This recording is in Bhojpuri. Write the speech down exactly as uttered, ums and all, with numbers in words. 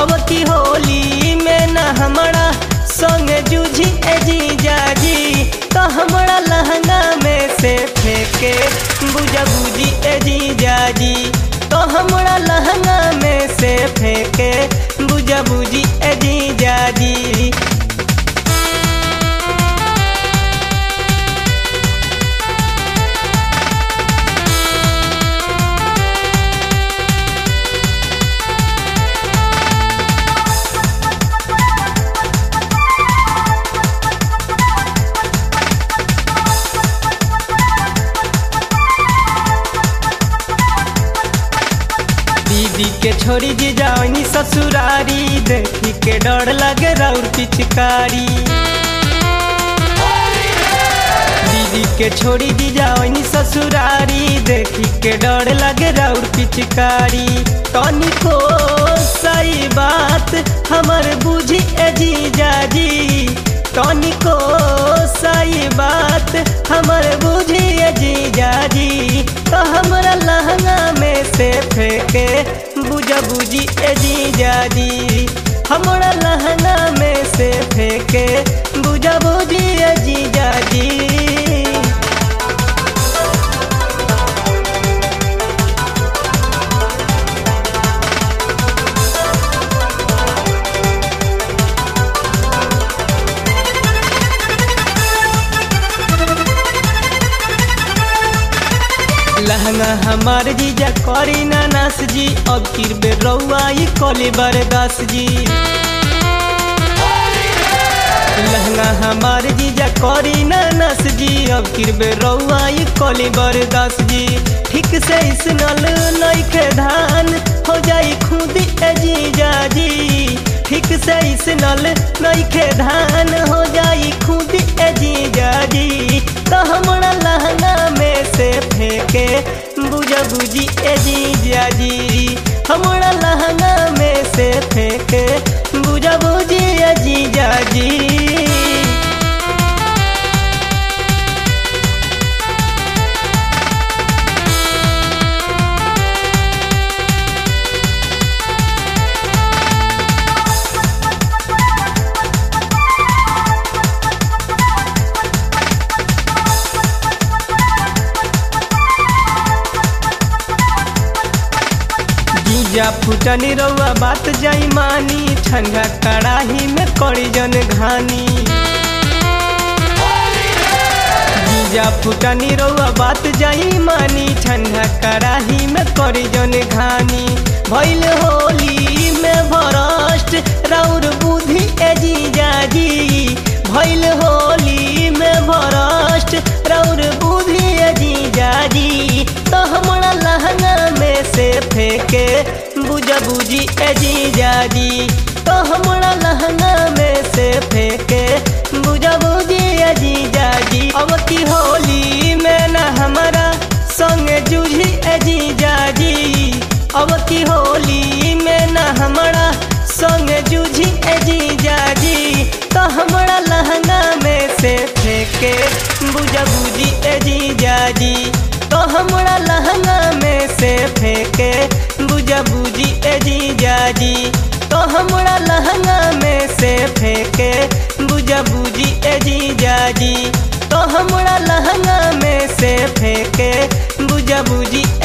अब की होली में न हमारा संग जूझी ए जीजा जी, तो हमारा लहंगा में से फेंके बुझा बुझी ए जीजा जी, तो हमारा लहंगा में से फेंके बुझा बुझी ए जीजा जी। दीदी के छोड़ी जी जाओनी ससुरारी, देखी के डर लगे राउर पिचकारी। दीदी के छोड़ी जी जाओनी ससुरारी, देखी के डर लगे राउर पिचकारी। तनिको सही बात हमर बुझी ए जीजा जी, तनिको सही बात हमर बुझी ए जीजा जी, तो हमरा लहंगा में से फेंके बुझा बुझी ए जीजा जी, हमरा लहंगा में से फेंके बुझा बुझी ए जीजा जी। लहंगा हमार जीजा करी ना नास जी, अब किरबे रउआई कली बरदास जी। लहंगा हमार जीजा करी ना नास जी, अब किरबे रउआई कली बरदास जी। ठीक से इस नल नइखे धान हो जाई खुदी ए जीजा जी, ठीक से इस नल नइखे धान हो जाई खुदी ए जीजा जी, तो हमरा लहंगा में से फेंके बुझा बुझी ए जीजा जी, हमरा लहंगा में से फेंके बुझा बुझी ए जीजा जी। जीजा फुटनी रउआ बात जाई मानी, ठंडा कड़ाही में कड़ी जन घानी। जीजा फुटनी रउआ बात जाई मानी, ठंडा कड़ाही में कड़ी जन घानी। भइल होली में भरष्ट राउर बुद्धि ए जीजा जी, भइल होली में भरष्ट राउर बुद्धि ए जीजा जी, तो हमरा लहंगा में से फेंके बुझा बुझी ए जीजा जी, तो हमरा लहंगा में से फेंके बुझा बुझी ए जीजा जी। अब की होली में न हमारा संग जूझी ए जीजा जी, अब की होली में न हमारा संग जूझी ए जीजा जी, तो हमरा लहंगा में से फेंके बुझा बुझी ए जीजा जी, तो हमरा लहंगा में से फेंके बुझा बुझी ए जीजा जी, तो हमरा लहंगा में से फेंके बुझा बुझी ए जीजा जी, तो हमरा लहंगा में से फेंके बुझा बुझी